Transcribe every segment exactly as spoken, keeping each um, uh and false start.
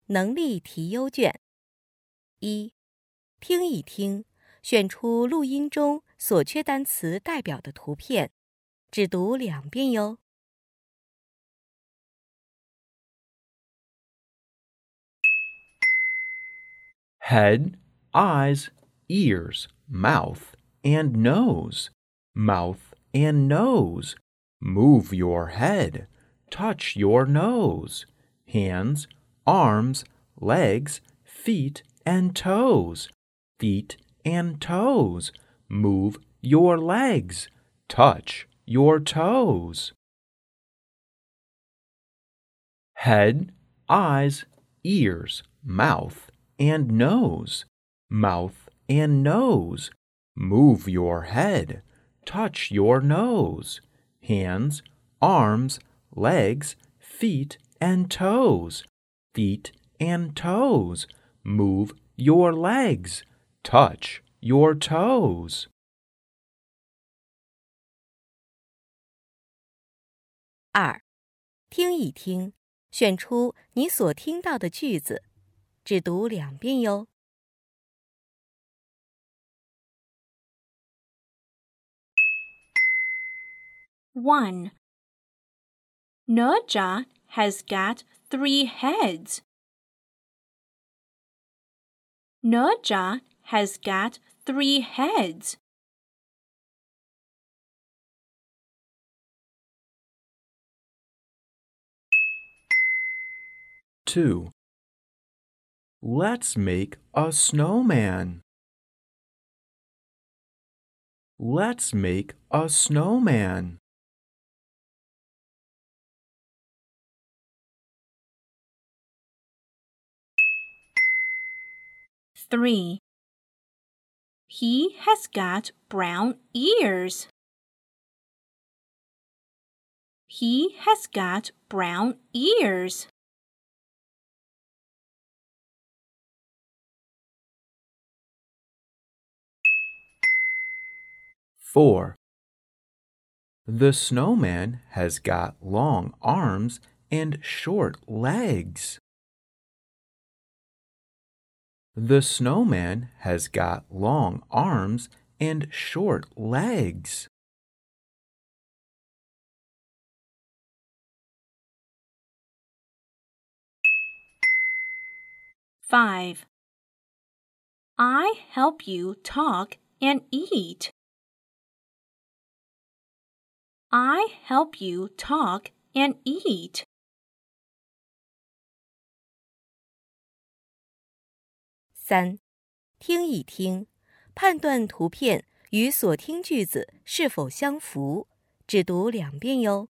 能力题优卷。一、听一听，选出录音中所缺单词代表的图片，只读两遍哟。 Head, eyes, ears, mouth, and nose. Mouth and nose. Move your head. Touch your nose. Hands, arms, legs, feet, and toes. Feet and toes. Move your legs. Touch your toes. Head, eyes, ears, mouth, and nose. Mouth and nose. Move your head. Touch your nose. Hands, arms, legs, feet, and toes. Feet and toes. Move your legs. Touch your toes. 二、听一听，选出你所听到的句子，只读两遍哟。 one. Naja has got three heads. Naja has got three heads. Two. Let's make a snowman. Let's make a snowman. three. He has got brown ears. He has got brown ears. Four. The snowman has got long arms and short legs. The snowman has got long arms and short legs. five. I help you talk and eat. I help you talk and eat. 三、听一听，判断图片与所听句子是否相符，只读两遍哟。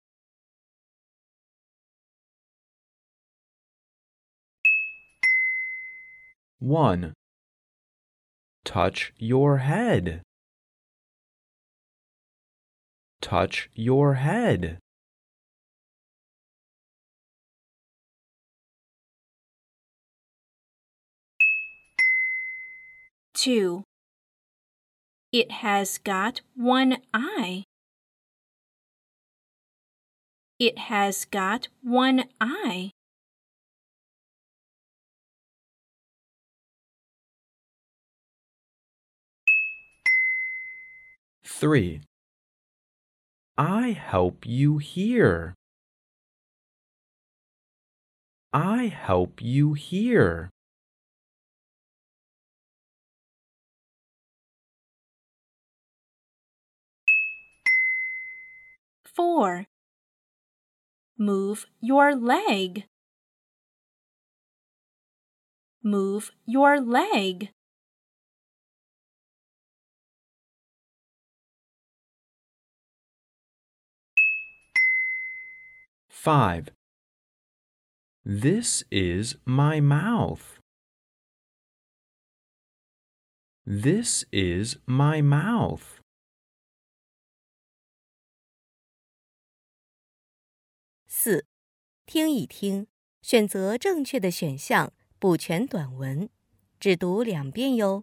One. Touch your head. Touch your head. two. It has got one eye. It has got one eye. Three. I help you hear. I help you hear. 4. Move your leg. Move your leg. 5. This is my mouth. This is my mouth. 四、听一听，选择正确的选项，补全短文，只读两遍哟。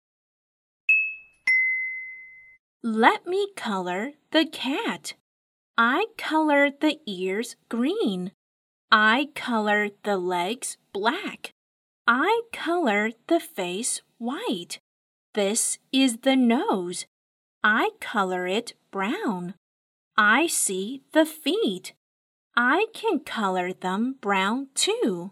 Let me color the cat. I colored the ears green. I colored the legs black. I colored the face white. This is the nose. I color it brown. I see the feet. I can color them brown too.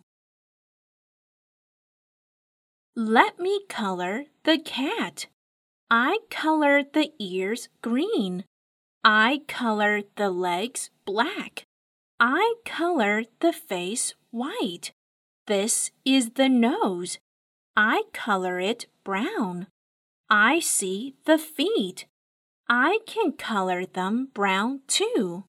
Let me color the cat. I colored the ears green. I colored the legs black. I colored the face white. This is the nose. I color it brown. I see the feet. I can color them brown too.